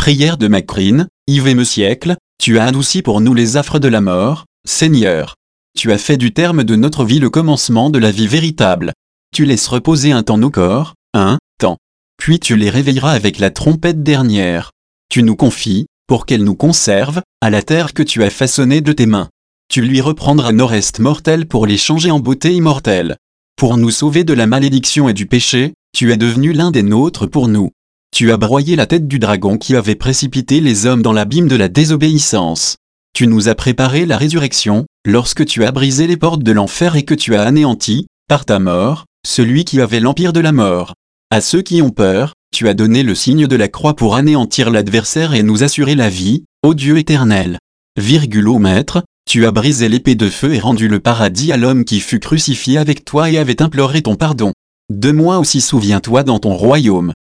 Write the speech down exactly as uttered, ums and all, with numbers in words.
Prière de Macrine, Yves siècle, tu as adouci pour nous les affres de la mort, Seigneur. Tu as fait du terme de notre vie le commencement de la vie véritable. Tu laisses reposer un temps nos corps, un temps. Puis tu les réveilleras avec la trompette dernière. Tu nous confies, pour qu'elle nous conserve, à la terre que tu as façonnée de tes mains. Tu lui reprendras nos restes mortels pour les changer en beauté immortelle. Pour nous sauver de la malédiction et du péché, tu es devenu l'un des nôtres pour nous. Tu as broyé la tête du dragon qui avait précipité les hommes dans l'abîme de la désobéissance. Tu nous as préparé la résurrection, lorsque tu as brisé les portes de l'enfer et que tu as anéanti, par ta mort, celui qui avait l'empire de la mort. À ceux qui ont peur, tu as donné le signe de la croix pour anéantir l'adversaire et nous assurer la vie, ô Dieu éternel. Virgule ô Maître, tu as brisé l'épée de feu et rendu le paradis à l'homme qui fut crucifié avec toi et avait imploré ton pardon. De moi aussi souviens-toi dans ton royaume.